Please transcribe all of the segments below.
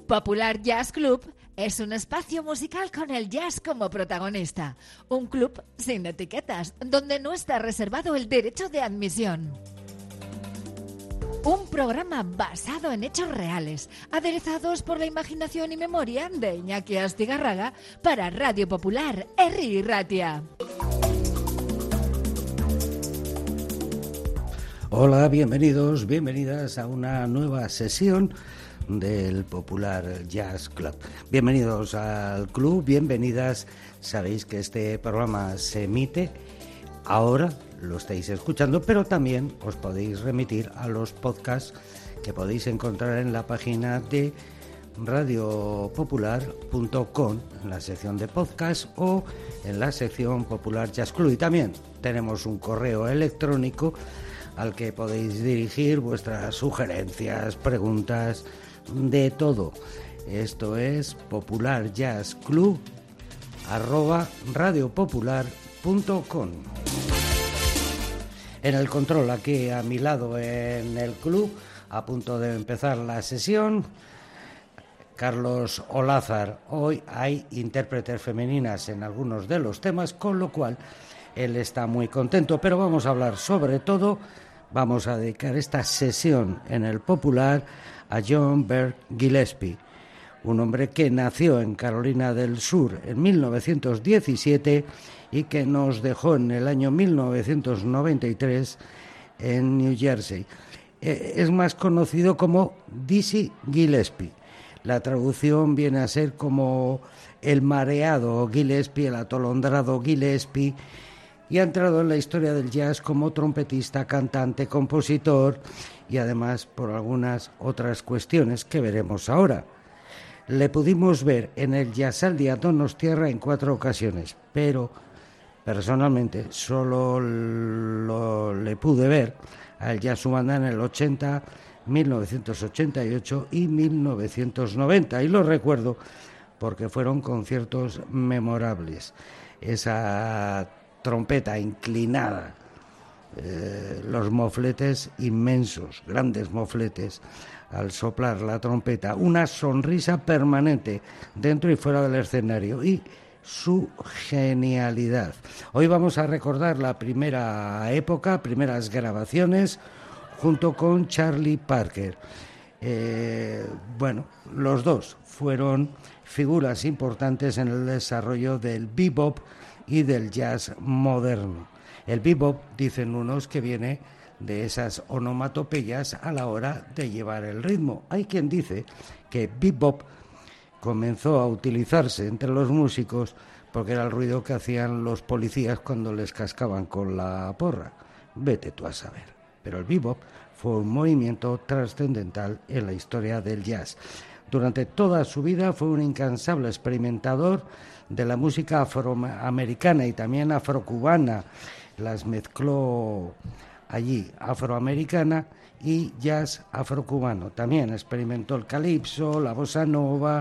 Popular Jazz Club es un espacio musical con el jazz como protagonista. Un club sin etiquetas, donde no está reservado el derecho de admisión. Un programa basado en hechos reales, aderezados por la imaginación y memoria de Iñaki Astigarraga para Radio Popular, Herri Ratia. Hola, bienvenidos, bienvenidas a una nueva sesión del Popular Jazz Club. Bienvenidos al club, bienvenidas. Sabéis que este programa se emite ahora, lo estáis escuchando, pero también os podéis remitir a los podcasts que podéis encontrar en la página de radiopopular.com, en la sección de podcast o en la sección Popular Jazz Club. Y también tenemos un correo electrónico al que podéis dirigir vuestras sugerencias, preguntas, de todo. Esto es popularjazzclub@radiopopular.com. En el control, aquí a mi lado en el club, a punto de empezar la sesión, Carlos Olázar. Hoy hay intérpretes femeninas en algunos de los temas, con lo cual él está muy contento, pero vamos a hablar sobre todo. Vamos a dedicar esta sesión en el Popular a John Bert Gillespie, un hombre que nació en Carolina del Sur en 1917 y que nos dejó en el año 1993 en New Jersey. Es más conocido como Dizzy Gillespie. La traducción viene a ser como el mareado Gillespie, el atolondrado Gillespie, y ha entrado en la historia del jazz como trompetista, cantante, compositor y además por algunas otras cuestiones que veremos ahora. Le pudimos ver en el Jazzaldia Donostiarra en 4 ocasiones, pero personalmente solo le pude ver al Jazz Banda en el 80, 1988 y 1990, y lo recuerdo porque fueron conciertos memorables. Esa trompeta inclinada, los mofletes inmensos, grandes mofletes al soplar la trompeta, una sonrisa permanente dentro y fuera del escenario y su genialidad. Hoy vamos a recordar la primera época, primeras grabaciones junto con Charlie Parker. Los dos fueron figuras importantes en el desarrollo del bebop y del jazz moderno. El bebop, dicen unos, que viene de esas onomatopeyas a la hora de llevar el ritmo. Hay quien dice que bebop comenzó a utilizarse entre los músicos porque era el ruido que hacían los policías cuando les cascaban con la porra. Vete tú a saber. Pero el bebop fue un movimiento trascendental en la historia del jazz. Durante toda su vida fue un incansable experimentador de la música afroamericana y también afrocubana. Las mezcló allí, afroamericana y jazz afrocubano. También experimentó el calipso, la bossa nova,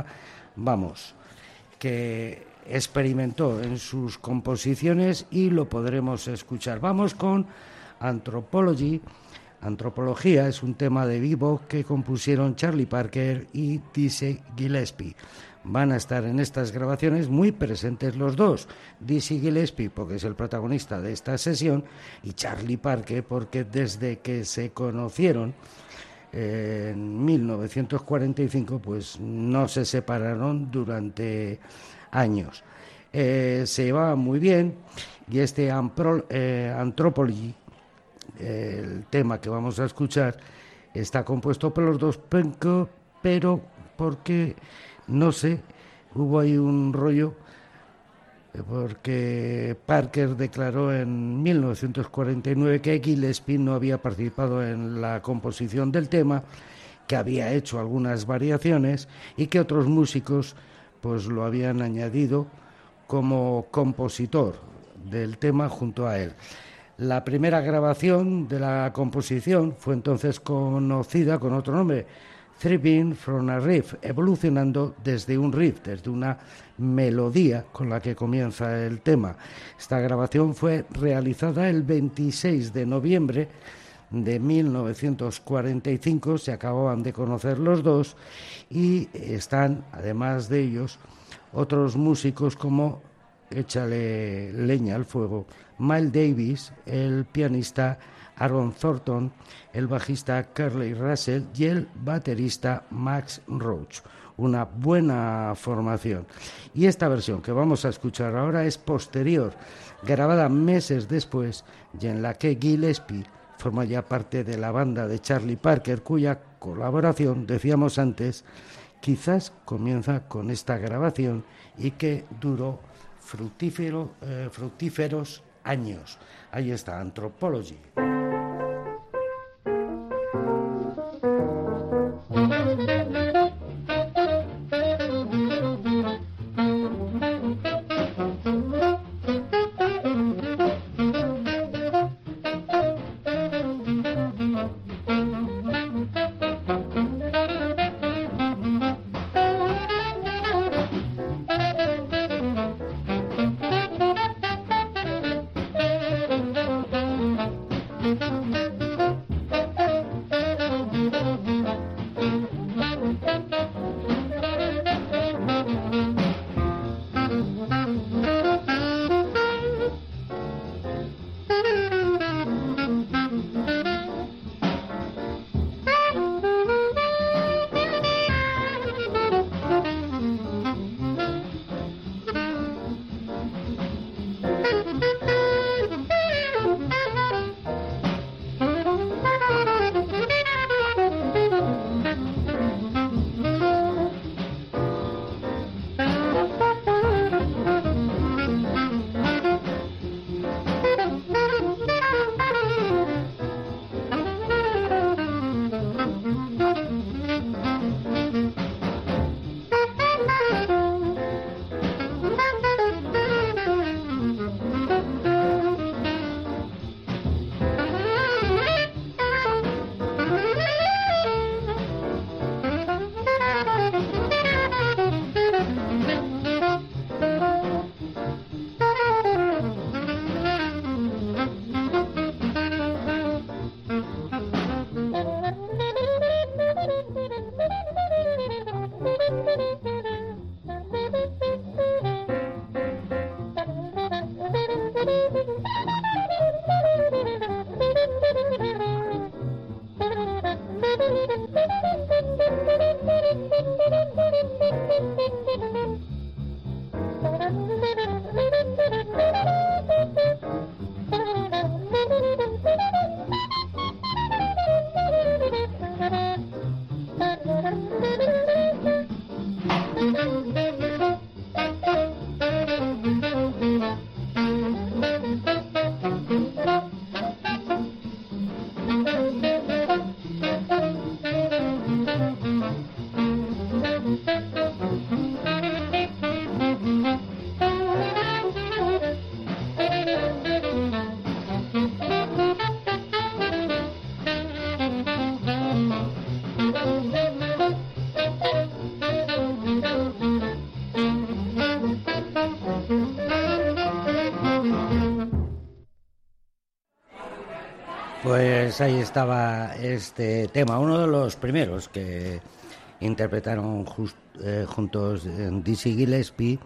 que experimentó en sus composiciones y lo podremos escuchar. Vamos con Anthropology. Antropología es un tema de bebop que compusieron Charlie Parker y Dizzy Gillespie. Van a estar en estas grabaciones muy presentes los dos, Dizzy Gillespie porque es el protagonista de esta sesión y Charlie Parker porque desde que se conocieron en 1945 pues no se separaron durante años. Se llevaban muy bien y este Anthropology, el tema que vamos a escuchar, está compuesto por los dos, pero porque no sé, hubo ahí un rollo, porque Parker declaró en 1949 que Gillespie no había participado en la composición del tema, que había hecho algunas variaciones y que otros músicos pues lo habían añadido como compositor del tema junto a él. La primera grabación de la composición fue entonces conocida con otro nombre, Thriving from a Riff, evolucionando desde un riff, desde una melodía con la que comienza el tema. Esta grabación fue realizada el 26 de noviembre de 1945, se acababan de conocer los dos, y están, además de ellos, otros músicos como, échale leña al fuego, Miles Davis, el pianista Aaron Thornton, el bajista Curly Russell y el baterista Max Roach. Una buena formación. Y esta versión que vamos a escuchar ahora es posterior, grabada meses después, y en la que Gillespie forma ya parte de la banda de Charlie Parker, cuya colaboración, decíamos antes, quizás comienza con esta grabación y que duró fructíferos años. Ahí está, Anthropology. Pues ahí estaba este tema, uno de los primeros que interpretaron juntos Dizzy Gillespie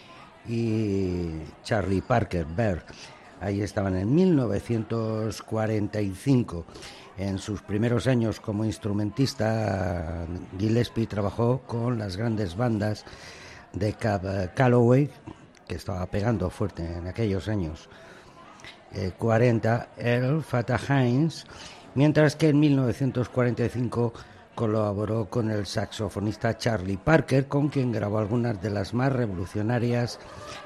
y Charlie Parker Bear. Ahí estaban en 1945. En sus primeros años como instrumentista, Gillespie trabajó con las grandes bandas de Cab Calloway, que estaba pegando fuerte en aquellos años 40, Earl Fatah Hines, mientras que en 1945 colaboró con el saxofonista Charlie Parker, con quien grabó algunas de las más revolucionarios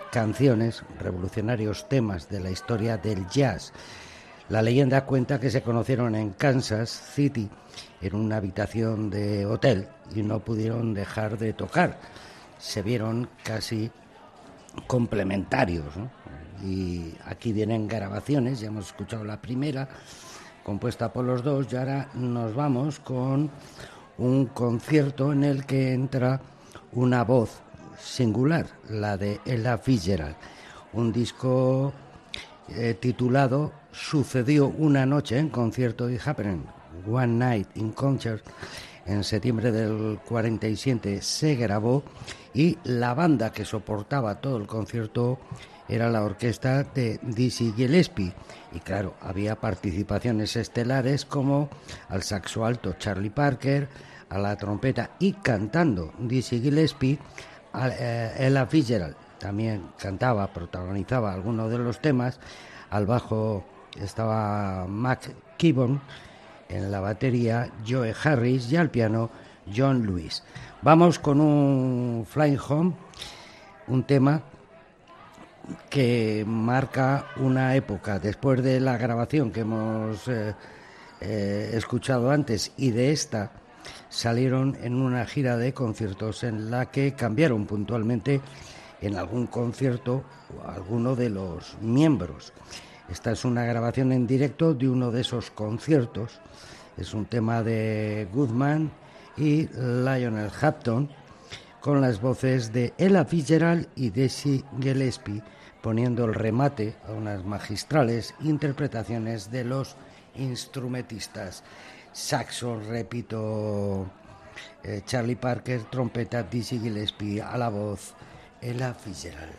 temas de la historia del jazz. La leyenda cuenta que se conocieron en Kansas City en una habitación de hotel y no pudieron dejar de tocar. Se vieron casi complementarios, ¿no? Y aquí vienen grabaciones, ya hemos escuchado la primera, compuesta por los dos, y ahora nos vamos con un concierto en el que entra una voz singular, la de Ella Fitzgerald, un disco titulado sucedió una noche en concierto, It Happened One Night in Concert. En septiembre del 47 se grabó y la banda que soportaba todo el concierto era la orquesta de Dizzy Gillespie. Y claro, había participaciones estelares como al saxo alto Charlie Parker, a la trompeta y cantando Dizzy Gillespie, Ella Fitzgerald también cantaba, protagonizaba algunos de los temas, al bajo estaba Mac Gibbon, en la batería Joe Harris y al piano John Lewis. Vamos con un Flying Home, un tema que marca una época. Después de la grabación que hemos escuchado antes y de esta, salieron en una gira de conciertos en la que cambiaron puntualmente en algún concierto alguno de los miembros. Esta es una grabación en directo de uno de esos conciertos. Es un tema de Goodman y Lionel Hampton, con las voces de Ella Fitzgerald y Dizzy Gillespie, poniendo el remate a unas magistrales interpretaciones de los instrumentistas. Saxo, repito, Charlie Parker, trompeta Dizzy Gillespie, a la voz Ella Fitzgerald.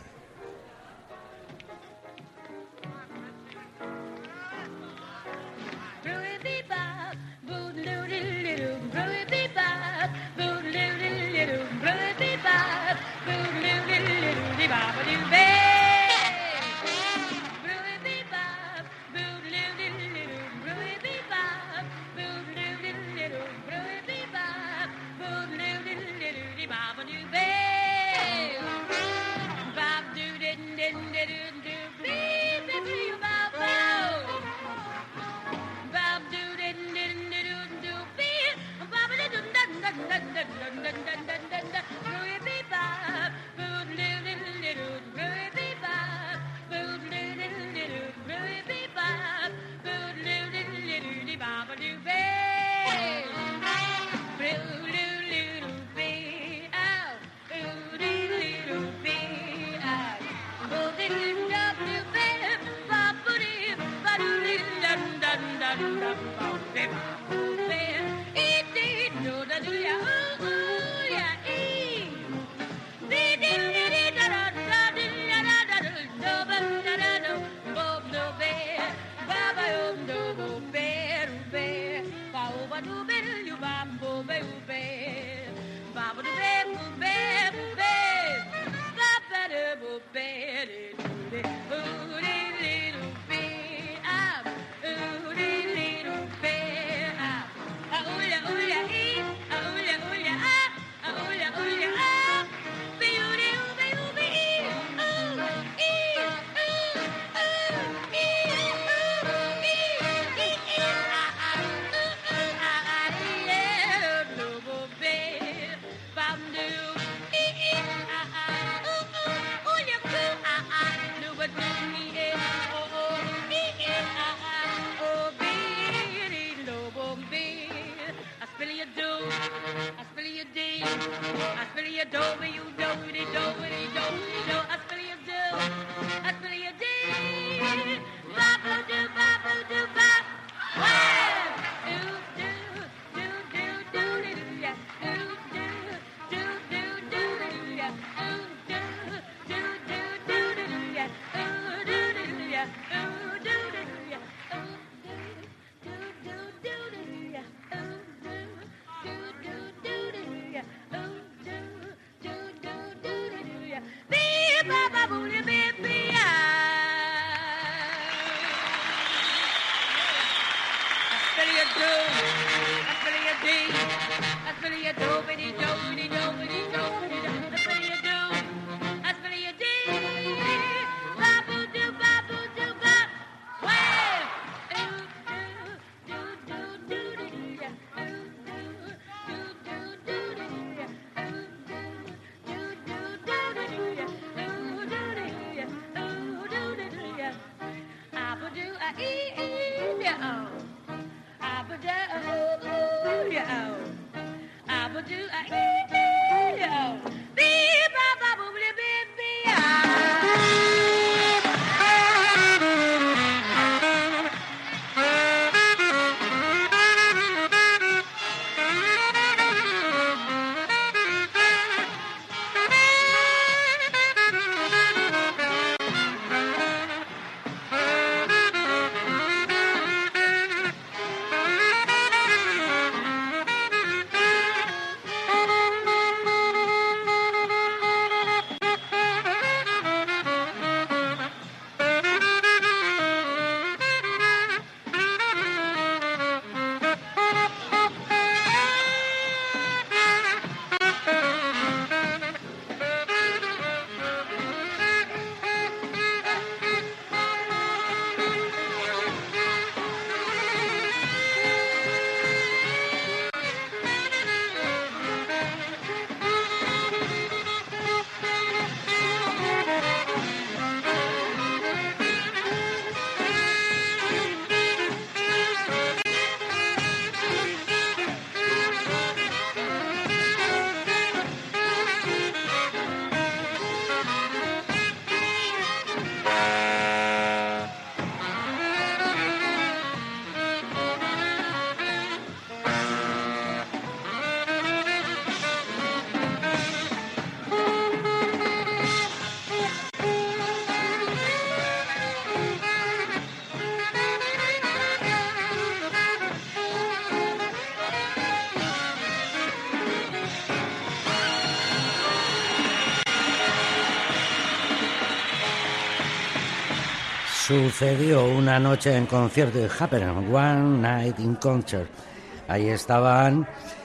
Sucedió una noche en concierto de Happening, One Night in Concert. Ahí estaban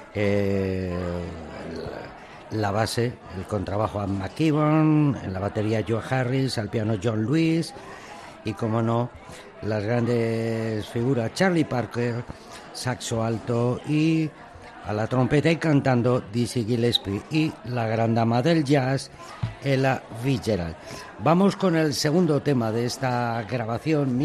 la base, el contrabajo Ann McKibben, en la batería Joe Harris, al piano John Lewis y, como no, las grandes figuras Charlie Parker, saxo alto, y a la trompeta y cantando Dizzy Gillespie, y la gran dama del jazz Ella Fitzgerald. Vamos con el segundo tema de esta grabación,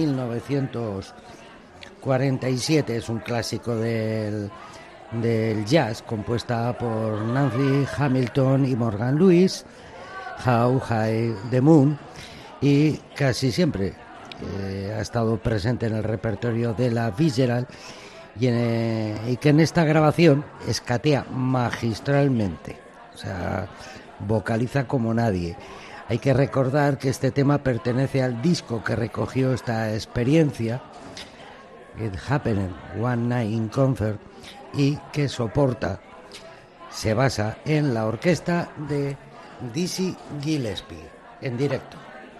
1947, es un clásico del jazz, compuesta por Nancy Hamilton y Morgan Lewis, How High the Moon, y casi siempre ha estado presente en el repertorio de la Fitzgerald, y que en esta grabación escatea magistralmente, o sea, vocaliza como nadie. Hay que recordar que este tema pertenece al disco que recogió esta experiencia, It Happened One Night in Concert, y que se basa en la orquesta de Dizzy Gillespie en directo.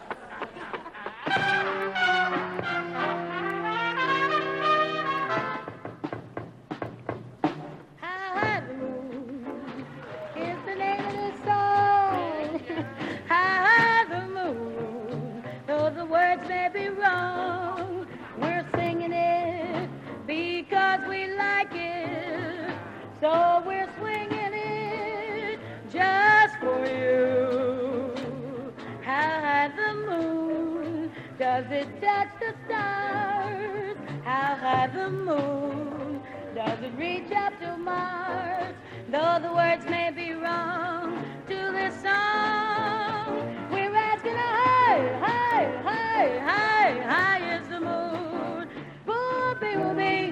So we're swinging it just for you. How high the moon does it touch the stars? How high the moon does it reach up to Mars? Though the words may be wrong to this song, we're asking high, high, high, high, high is the moon. Booby, booby,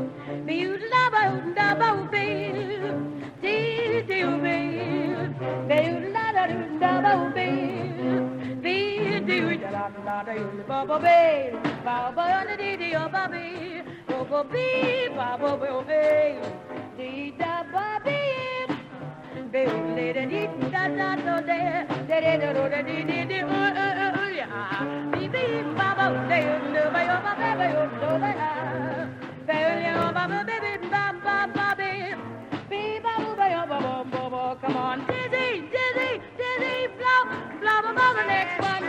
come on, dizzy, dizzy, dizzy, blow, blow, blow, blow, the next one,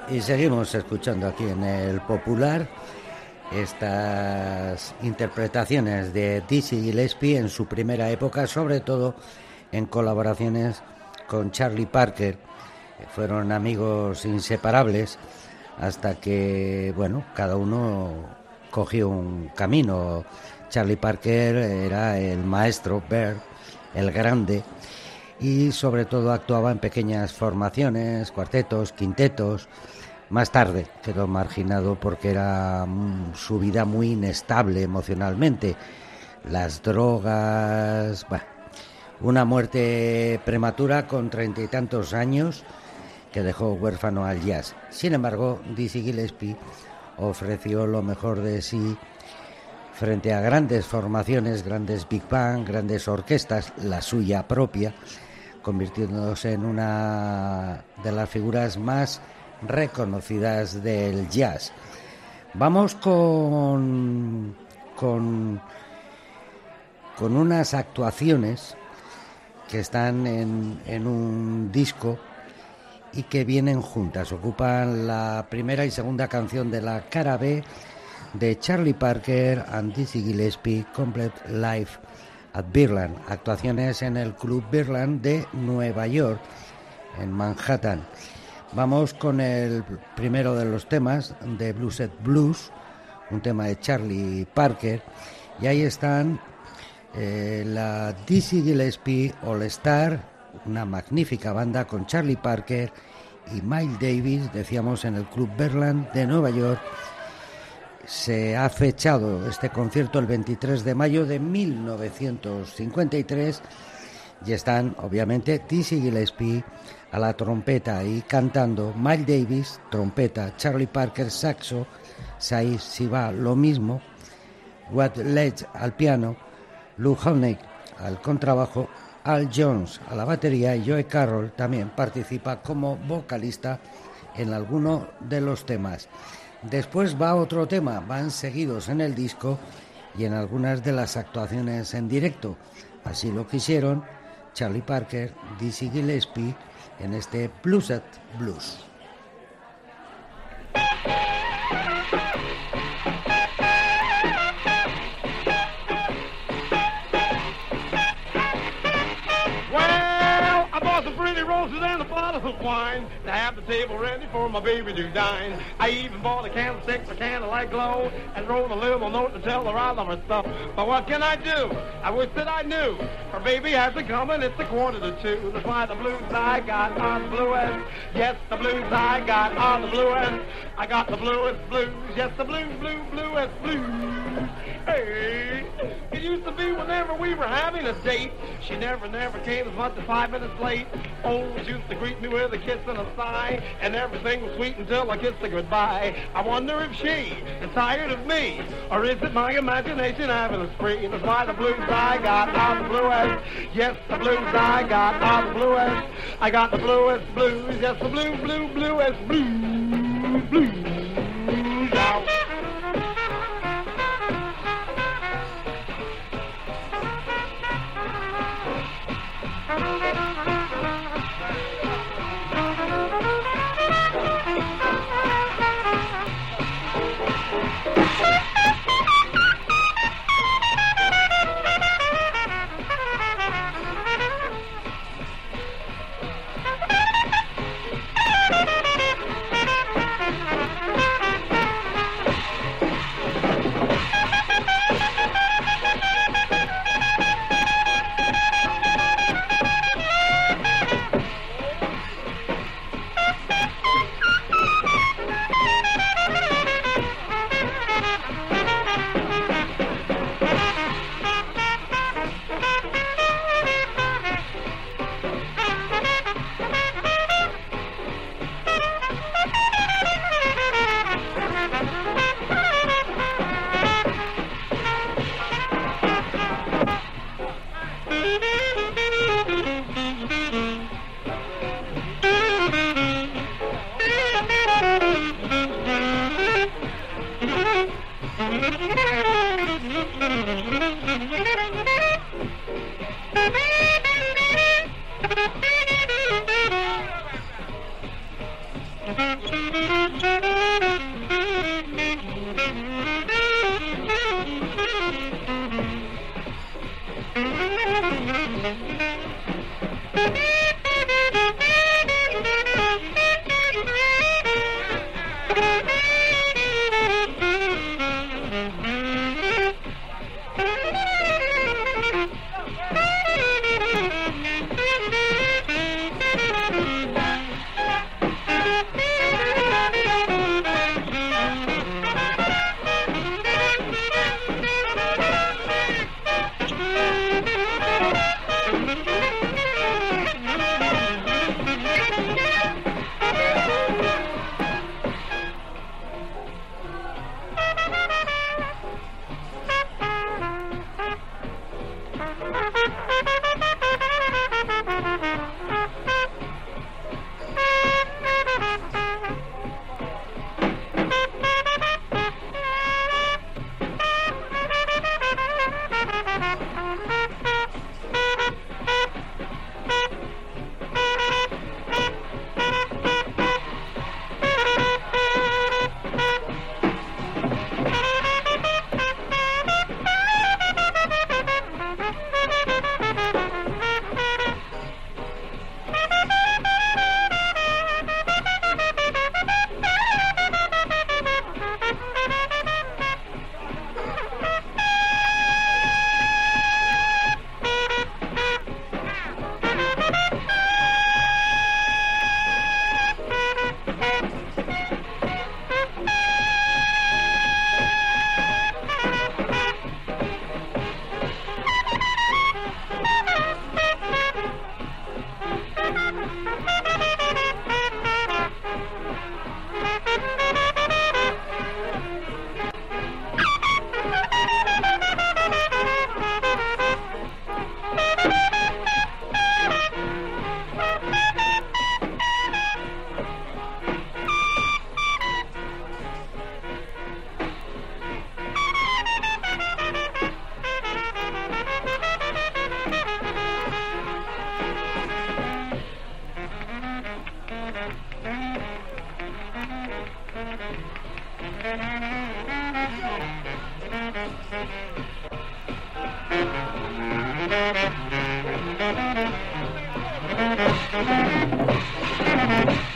Y seguimos escuchando aquí en el Popular estas interpretaciones de Dizzy Gillespie en su primera época, sobre todo en colaboraciones con Charlie Parker. Fueron amigos inseparables hasta que, bueno, cada uno cogió un camino. Charlie Parker era el maestro, Bird, el grande, y sobre todo actuaba en pequeñas formaciones, cuartetos, quintetos. Más tarde quedó marginado porque era su vida muy inestable emocionalmente. Las drogas, bueno, una muerte prematura con 30 y tantos años que dejó huérfano al jazz. Sin embargo, Dizzy Gillespie ofreció lo mejor de sí frente a grandes formaciones, grandes big band, grandes orquestas, la suya propia, convirtiéndose en una de las figuras más reconocidas del jazz. Vamos con unas actuaciones que están en un disco y que vienen juntas. Ocupan la primera y segunda canción de la cara B de Charlie Parker and Dizzy Gillespie, Complete Life at Birdland. Actuaciones en el Club Birdland de Nueva York, en Manhattan. Vamos con el primero de los temas de Bluesette Blues, un tema de Charlie Parker, y ahí están la Dizzy Gillespie All Star, una magnífica banda con Charlie Parker y Miles Davis, decíamos, en el Club Birdland de Nueva York. Se ha fechado este concierto el 23 de mayo de 1953 y están, obviamente, Dizzy Gillespie a la trompeta y cantando, Miles Davis, trompeta, Charlie Parker, saxo, Saïd Siba, lo mismo, Watt Ledge al piano, Lou Honig al contrabajo, Al Jones a la batería y Joe Carroll también participa como vocalista en alguno de los temas. Después va otro tema, van seguidos en el disco y en algunas de las actuaciones en directo. Así lo quisieron Charlie Parker, Dizzy Gillespie en este Bluesette Blues. Roses and a bottle of wine to have the table ready for my baby to dine. I even bought a candlestick for candlelight glow and wrote a little note to tell her I love her stuff. But what can I do? I wish that I knew. Her baby hasn't come and it's 1:45. That's why the blues I got are the bluest. Yes, the blues I got are the bluest. I got the bluest blues. Yes, the bluest blues. Hey, it used to be whenever we were having a date, she never came as much as 5 minutes late. Always used to greet me with a kiss and a sigh, and everything was sweet until I kissed her goodbye. I wonder if she is tired of me, or is it my imagination having a spree? That's why the blues I got are the bluest. Yes, the blues I got are the bluest. I got the bluest blues. Yes, the bluest blues. Now.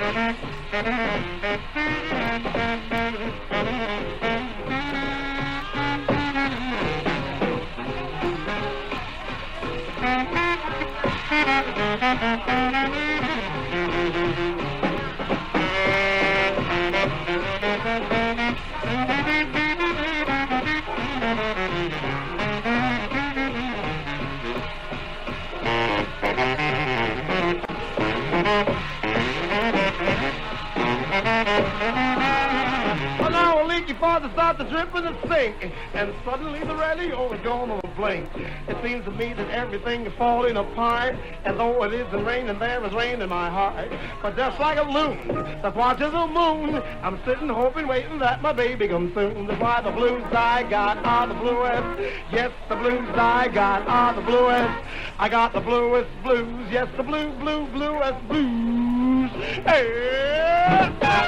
Well, now a leaky father starts to drip and to sink, and suddenly the radio is gone on a blink. It seems to me that everything is falling apart, and though it isn't raining, there is rain in my heart. But just like a loon that watches the moon, I'm sitting hoping, waiting that my baby comes soon. That's why the blues I got are the bluest. Yes, the blues I got are the bluest. I got the bluest blues. Yes, the bluest blues. Hey!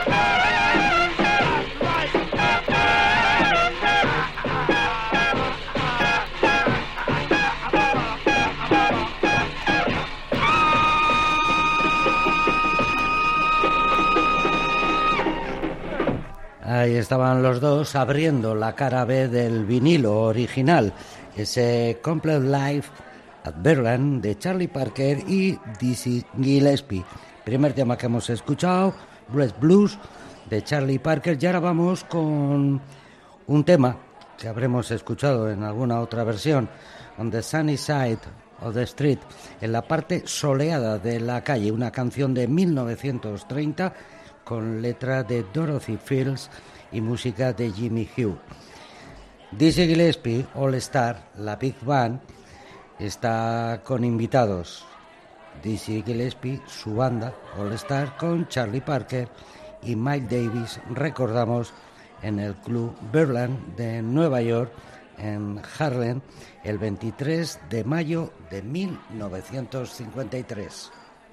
Ahí estaban los dos abriendo la cara B del vinilo original, ese Complete Live at Berlin de Charlie Parker y Dizzy Gillespie. Primer tema que hemos escuchado, Blues de Charlie Parker. Y ahora vamos con un tema que habremos escuchado en alguna otra versión, On the Sunny Side of the Street, en la parte soleada de la calle, una canción de 1930 con letra de Dorothy Fields y música de Jimmy Hughes. Dizzy Gillespie All Star, la Big Band, está con invitados. Dizzy Gillespie, su banda All Star, con Charlie Parker y Mike Davis, recordamos, en el Club Berlin de Nueva York, en Harlem, el 23 de mayo de 1953.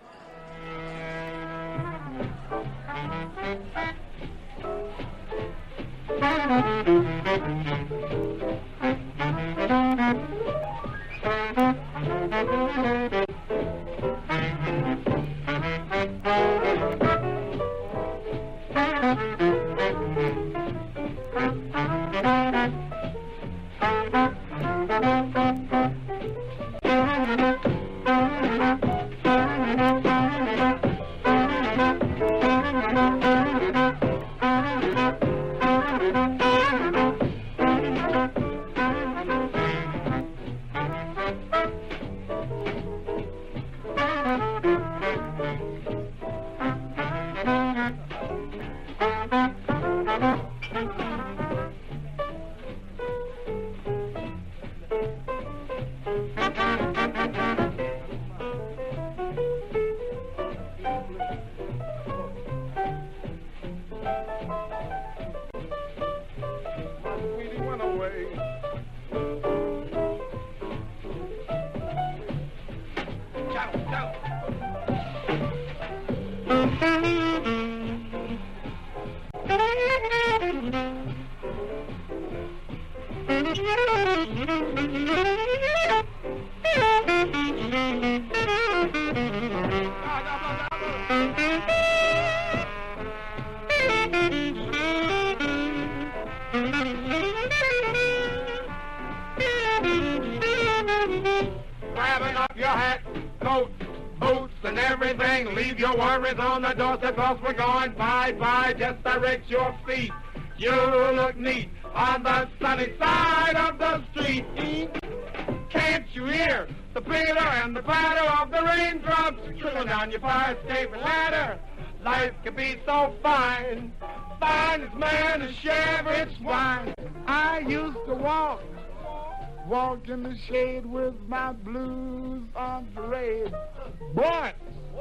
Grabbing up your hat, coat, boots, and everything. Leave your worries on the doorstep, cause we're going bye-bye. Just direct your feet. You look neat on the sunny side of the street. Can't you hear the pitter and the patter of the raindrops trickling down your fire escape ladder? Life can be so fine. Finest man to share its wine. I used to walk in the shade with my blues on parade. But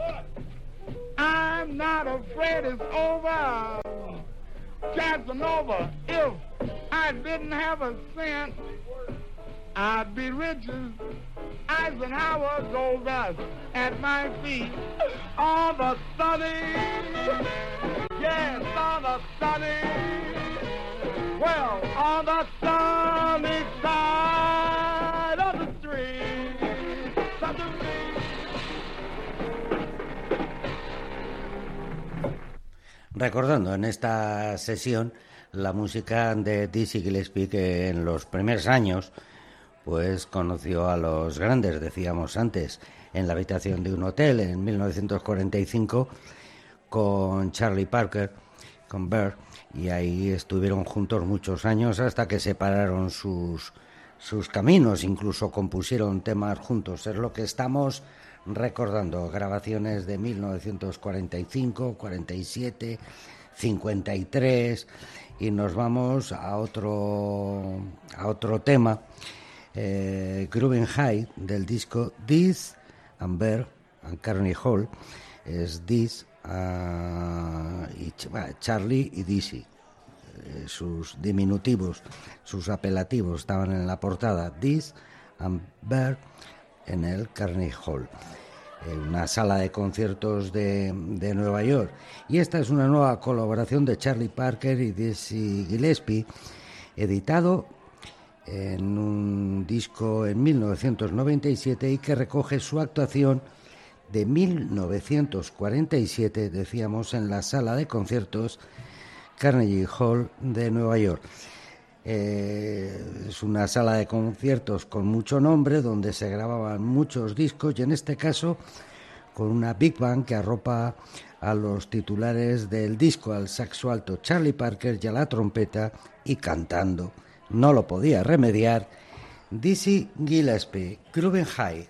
I'm not afraid it's over. Casanova, if I didn't have a cent, I'd be rich as Eisenhower gold dust at my feet. On the sunny, yes, on the sunny, well, on the sunny side of the street. Something recordando en esta sesión la música de Dizzy Gillespie, que en los primeros años pues conoció a los grandes, decíamos antes, en la habitación de un hotel en 1945 con Charlie Parker, con Bird, y ahí estuvieron juntos muchos años hasta que separaron sus caminos, incluso compusieron temas juntos. Es lo que estamos recordando, grabaciones de 1945, 47, 53, y nos vamos a otro tema, Groovin' High, del disco This and Bear and Carnegie Hall. Es This y Charlie y Dizzy, sus diminutivos, sus apelativos estaban en la portada, This and Bear, en el Carnegie Hall, una sala de conciertos de Nueva York. Y esta es una nueva colaboración de Charlie Parker y Dizzy Gillespie, editado en un disco en 1997 y que recoge su actuación de 1947, decíamos, en la sala de conciertos Carnegie Hall de Nueva York. Es una sala de conciertos con mucho nombre, donde se grababan muchos discos, y en este caso con una big band que arropa a los titulares del disco, al saxo alto Charlie Parker y a la trompeta, y cantando, no lo podía remediar, Dizzy Gillespie, Groovin' High.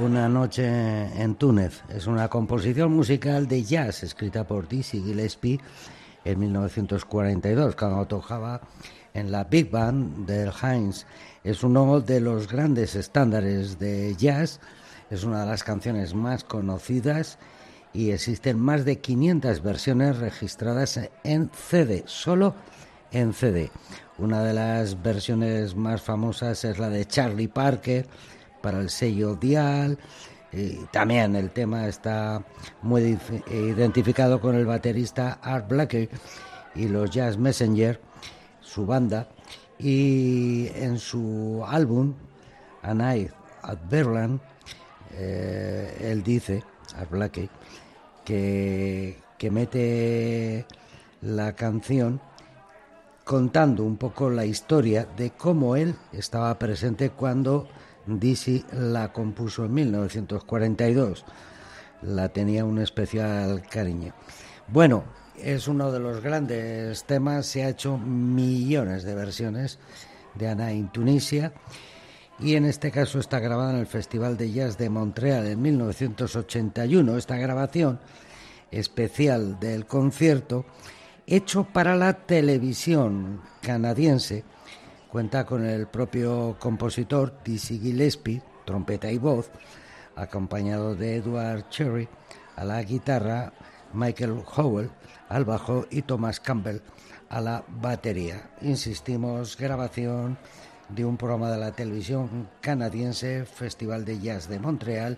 Una noche en Túnez es una composición musical de jazz escrita por Dizzy Gillespie en 1942, cuando tocaba en la Big Band del Heinz. Es uno de los grandes estándares de jazz, es una de las canciones más conocidas y existen más de 500 versiones registradas en CD, solo en CD. Una de las versiones más famosas es la de Charlie Parker para el sello Dial. Y también el tema está muy identificado con el baterista Art Blakey y los Jazz Messenger, su banda, y en su álbum A Night at Berlin él dice, Art Blakey, que mete la canción contando un poco la historia de cómo él estaba presente cuando Dizzy la compuso en 1942. La tenía un especial cariño. Bueno, es uno de los grandes temas, se ha hecho millones de versiones de Anna in Tunisia y en este caso está grabada en el Festival de Jazz de Montreal en 1981. Esta grabación especial del concierto, hecho para la televisión canadiense, cuenta con el propio compositor Dizzy Gillespie, trompeta y voz, acompañado de Edward Cherry a la guitarra, Michael Howell al bajo y Thomas Campbell a la batería. Insistimos, grabación de un programa de la televisión canadiense, Festival de Jazz de Montreal,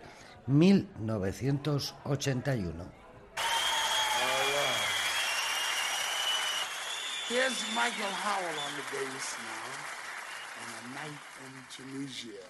1981. Here's Michael Howell on the bass now, and A Night in Tunisia.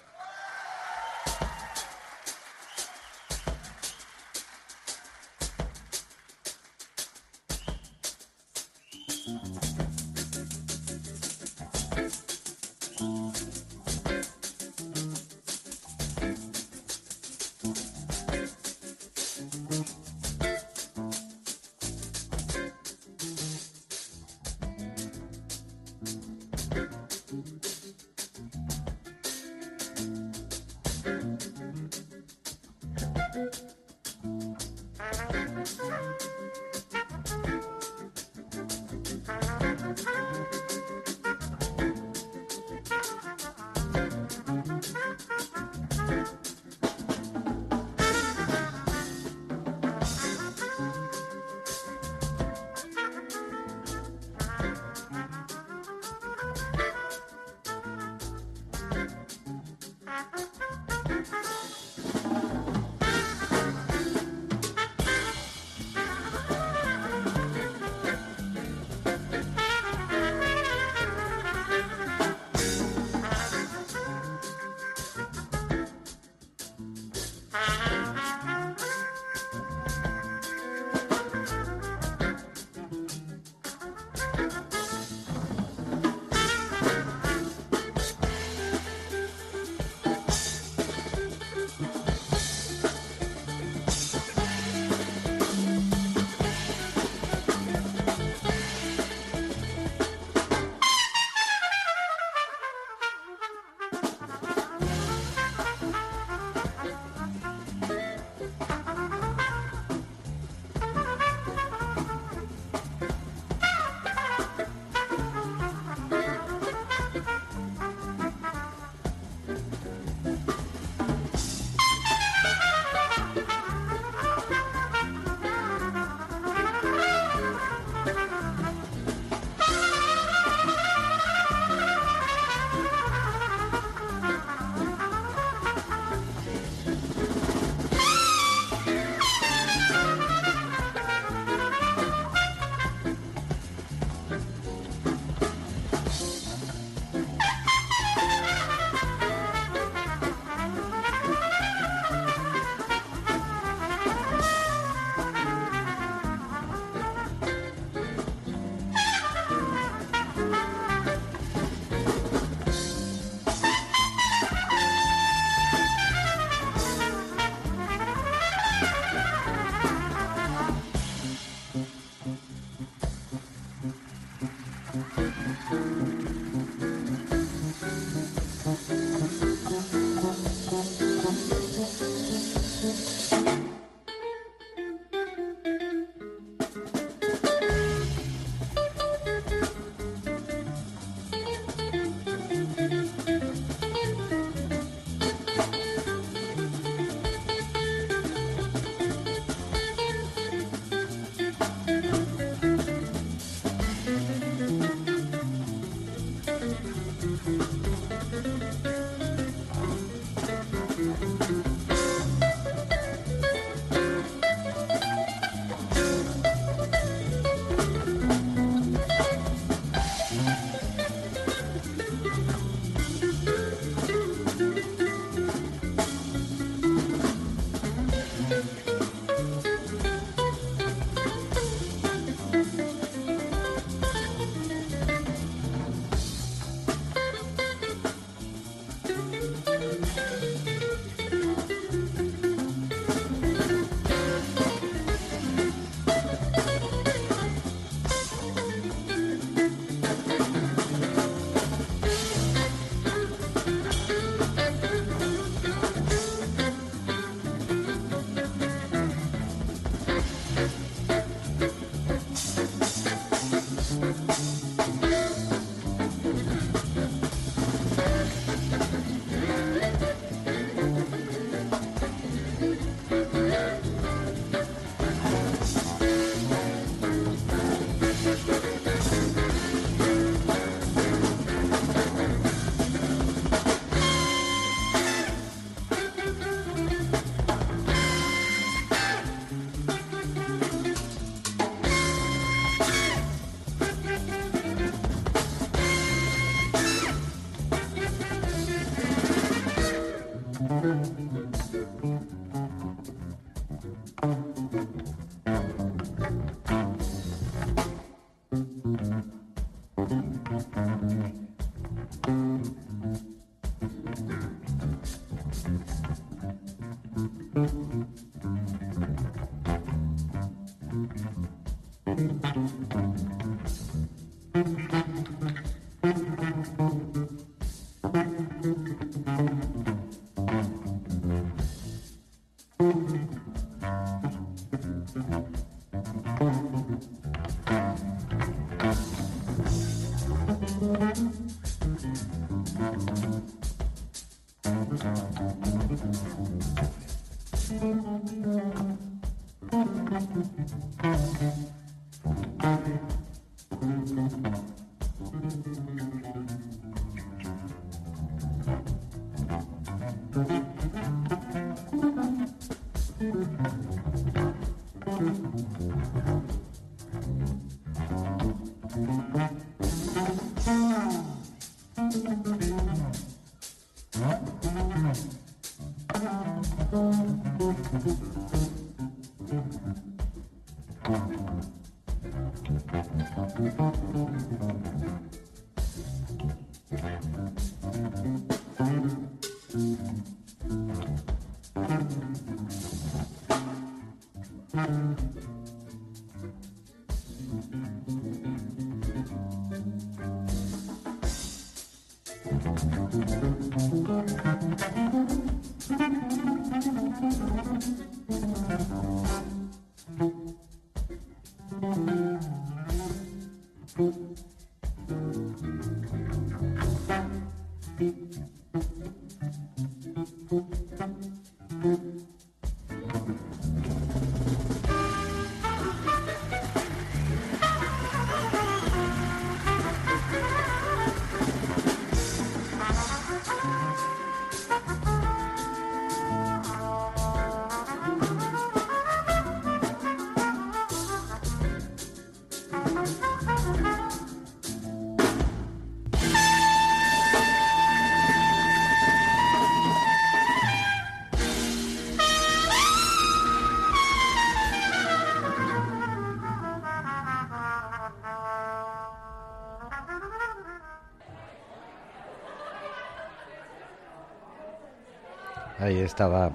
Ahí estaba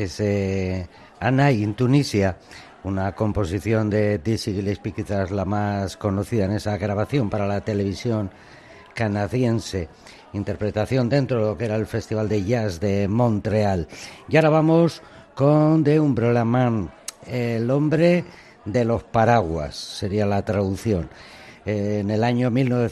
ese Anna in Tunisia, una composición de Dizzy Gillespie, quizás la más conocida en esa grabación para la televisión canadiense, interpretación dentro de lo que era el Festival de Jazz de Montreal. Y ahora vamos con The Umbrella Man, el hombre de los paraguas, sería la traducción. En el año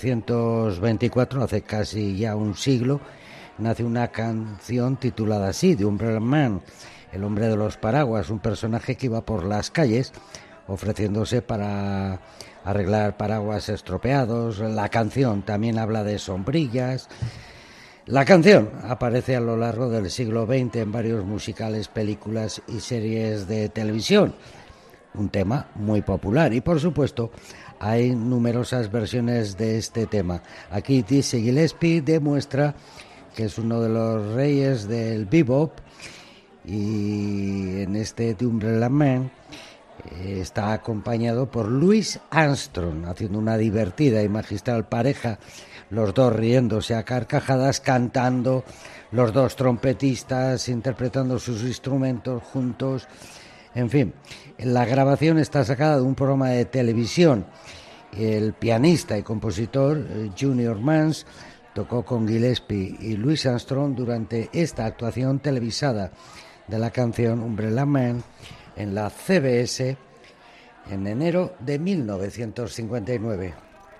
1924, hace casi ya un siglo, nace una canción titulada así, The Umbrella Man, el hombre de los paraguas, un personaje que iba por las calles ofreciéndose para arreglar paraguas estropeados. La canción también habla de sombrillas. La canción aparece a lo largo del siglo XX en varios musicales, películas y series de televisión. Un tema muy popular y, por supuesto, hay numerosas versiones de este tema. Aquí Dizzy Gillespie demuestra que es uno de los reyes del bebop, y en este The Umbrella Man Está acompañado por Louis Armstrong, haciendo una divertida y magistral pareja, los dos riéndose a carcajadas, cantando, los dos trompetistas interpretando sus instrumentos juntos. En fin, la grabación está sacada de un programa de televisión. El pianista y compositor Junior Mans tocó con Gillespie y Louis Armstrong durante esta actuación televisada de la canción Umbrella Man en la CBS en enero de 1959.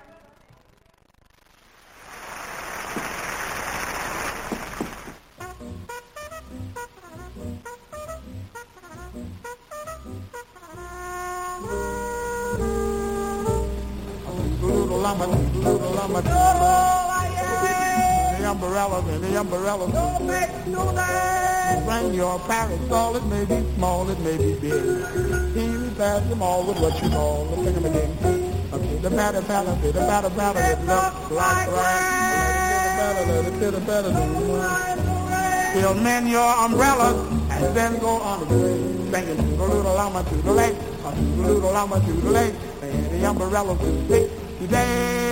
The umbrella, don't make no noise. Bring your parasol, it may be small, it may be big. He pass them all with what you call the thing the batter, it looks like You'll mend your umbrellas and then go on the way. Singing to the little llama to the lake, to the little llama to the lake. And the umbrella will stick today.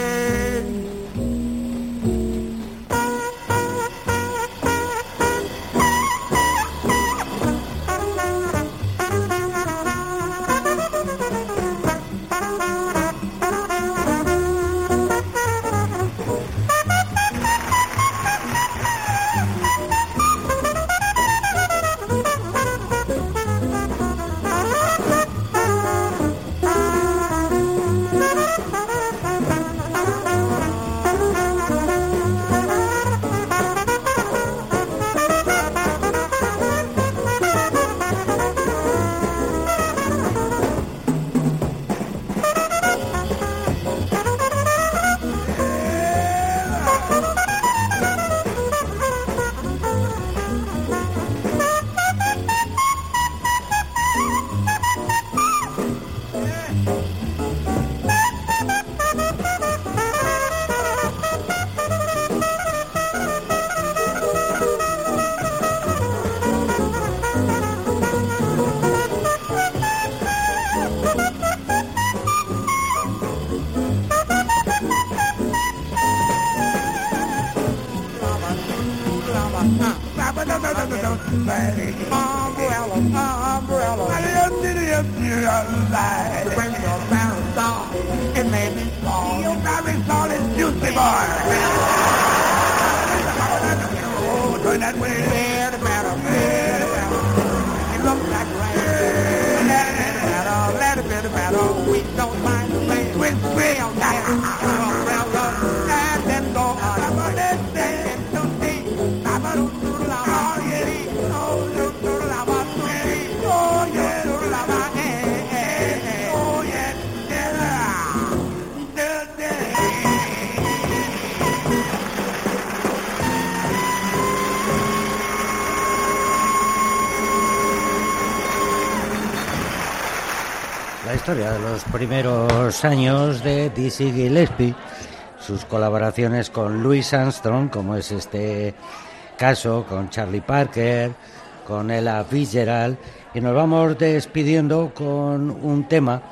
La historia de los primeros años de Dizzy Gillespie, sus colaboraciones con Louis Armstrong, como es este caso, con Charlie Parker, con Ella Fitzgerald, y nos vamos despidiendo con un tema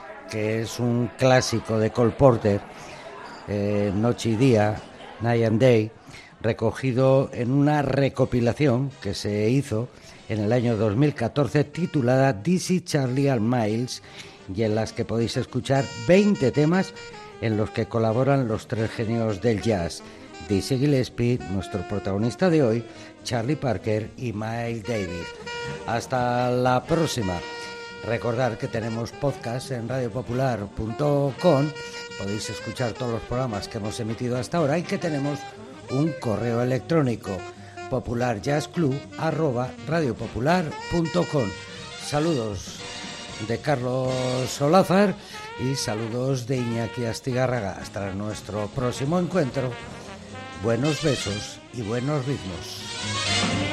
que es un clásico de Cole Porter, Noche y Día, Night and Day, recogido en una recopilación que se hizo en el año 2014 titulada Dizzy, Charlie and Miles, y en las que podéis escuchar 20 temas en los que colaboran los tres genios del jazz, Dizzy Gillespie, nuestro protagonista de hoy, Charlie Parker y Miles Davis. Hasta la próxima. Recordad que tenemos podcast en radiopopular.com, podéis escuchar todos los programas que hemos emitido hasta ahora, y que tenemos un correo electrónico, popularjazzclub@radiopopular.com. Saludos de Carlos Olázar y saludos de Iñaki Astigarraga. Hasta nuestro próximo encuentro. Buenos besos y buenos ritmos.